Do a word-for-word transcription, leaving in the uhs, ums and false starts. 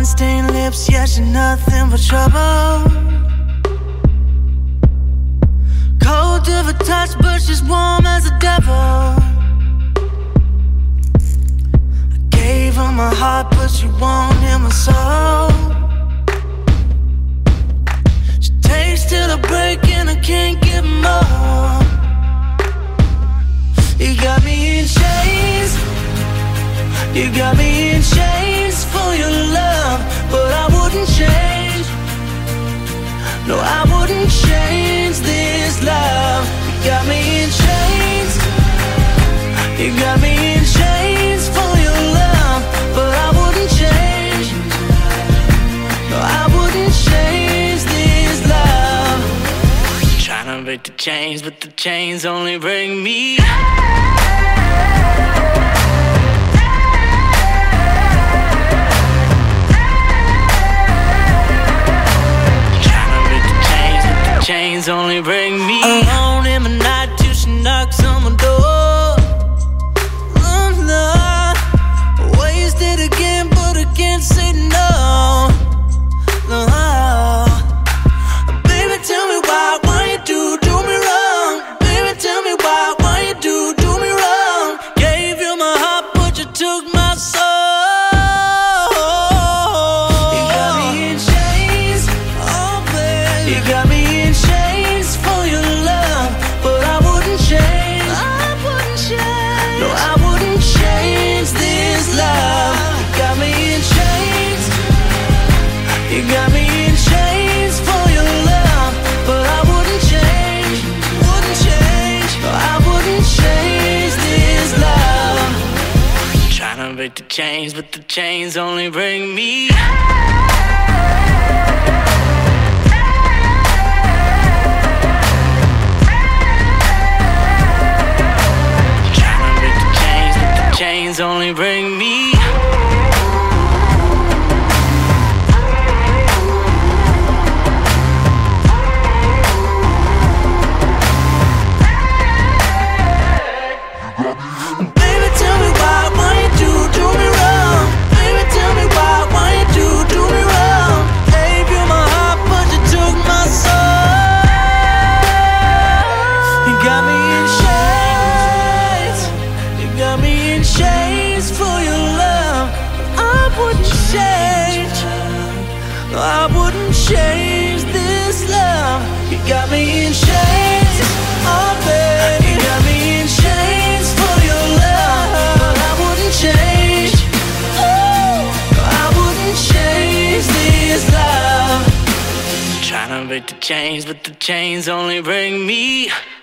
wine-stained lips, yeah, she's nothing but trouble. Cold to the touch, but she's warm as a devil. I gave her my heart, but she won't hear my soul. She takes till I break and I can't get more. You got me in chains, you got me in chains for your love, but I wouldn't change. No, I wouldn't change this love. You got me in chains, you got me in chains for your love, but I wouldn't change. No, I wouldn't change this love. Trying to break the chains, but the chains only break me. Chains only bring me alone in the night till she knocks on my door. Oh no, wasted again, but I can't say no. No, baby, tell me why, why you do do me wrong? Baby, tell me why, why you do do me wrong? Gave you my heart, but you took my soul. You got me in chains, oh baby, you got me. You got me in chains for your love, but I wouldn't change, wouldn't change. No, I wouldn't change this love. Trying to break the chains, but the chains only bring me. Trying to break the chains, but the chains only bring me. Chains for your love, I wouldn't change. No, I wouldn't change this love. You got me in chains, oh baby. You got me in chains for your love, but I wouldn't change. Oh, no, I wouldn't change this love. Trying to break the chains, but the chains only bring me.